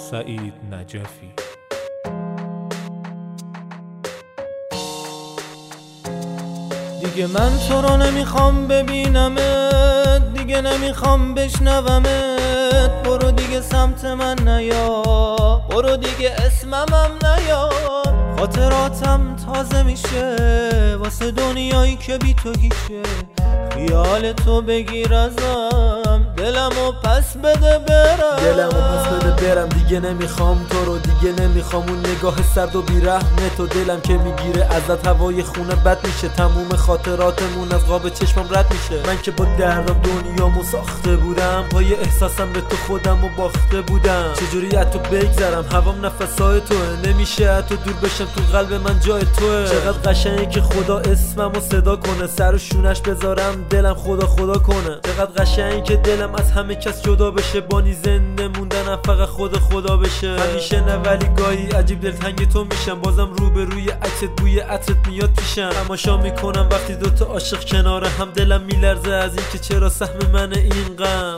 سعید نجفی. دیگه من تو رو نمیخوام ببینمت، دیگه نمیخوام بشنومت. برو دیگه سمت من نیا، برو دیگه اسممم نیار. خاطراتم تازه میشه واسه دنیایی که بی تو هیشه. خیال تو بگیر ازم، دلمو پس بده برم. دیگه نمیخوام تو رو، دیگه نمیخوام اون نگاه سرد و بیرحم تو. دلم که میگیره ازت هوای خونه بد میشه، تموم خاطراتمون از قاب چشمم رد میشه. من که با دردم دنیامو ساخته بودم، پای احساسم به تو خودمو باخته بودم. چجوری از تو بگذرم، هوام نفسای توه، نمیشه از تو دور بشم، تو قلب من جای توه. چقدر قشنگه که خدا اسممو صدا کنه، سر و شونش بذارم دلم خدا خدا کنه. چقدر قشنگه که دلم از همه کس جدا بشه، بانی زنده موندنم فقط خدا بشه. همیشه نه ولی گاهی عجیب دلتنگ تو میشم، بازم روبروی عکست بوی عطرت میاد پیشم. تماشا میکنم وقتی دوتا عاشق کناره هم، دلم میلرزه از این که چرا سهم من این غم.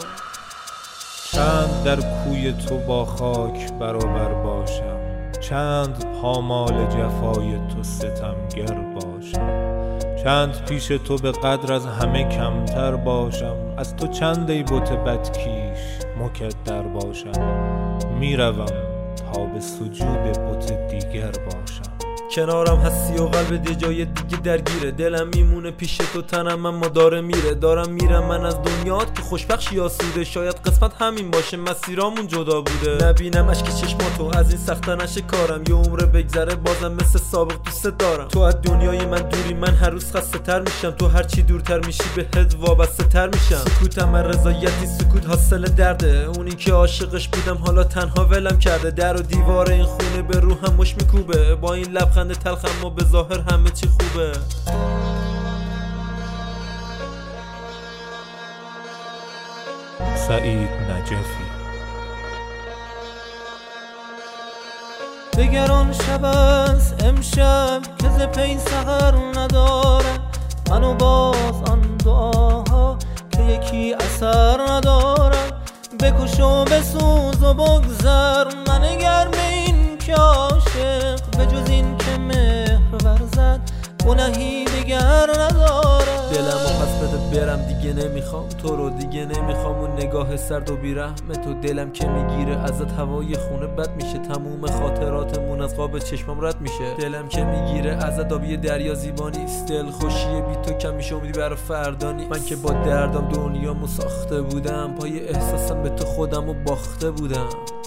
چند در کوی تو با خاک برابر باشم، چند پامال جفای تو ستمگر باشم. چند پیش تو به قدر از همه کمتر باشم، از تو چند ای بت بدکیش مکدر باشم. میروم تا به سجود بت دیگر باشم. کنارم هستی و قلب یه جای دیگه درگیره، دلم میمونه پیش تو، تنم اما داره میره. دارم میرم من از دنیات که خوشبخشی آسوده، شاید قسمت همین باشه مسیرامون جدا بوده. نبینم اشک چشماتو از این سخته نشه کارم، یه عمر بگذره بازم مثل سابق دوست دارم. تو از دنیای من دوری، من هر روز خسته تر میشم، تو هرچی دورتر میشی بهت وابسته تر میشم. سکوتم من رضایتی، سکوت حاصل درده، اونی که عاشقش بودم حالا تنها ولم کرده. در و دیوار این خونه به روحم مش میکوبه، با این لبخند تلخم و به ظاهر همه چی خوبه. سعید نجفی. دگران شب از امشب که ز پی سحر نداره، منو باز آن دعاها که یکی اثر نداره. بکش و بسوز و بگذر، من گرم این که عاشق به جز این که مهر ورزد گناهی دیگر نداره. دلمو پس بده برم، دیگه نمیخوام تو رو، دیگه نمیخوام اون نگاه سرد و بیرحم تو. دلم که میگیره ازت هوای خونه بد میشه، تموم خاطراتمون از قاب چشمم رد میشه. دلم که میگیره ازت آبی دریا زیبا نیست، دل خوشی بی تو کم میشه، امیدی برا فردا نیست. من که با دردم دنیامو ساخته بودم، پای احساسم به تو خودمو باخته بودم.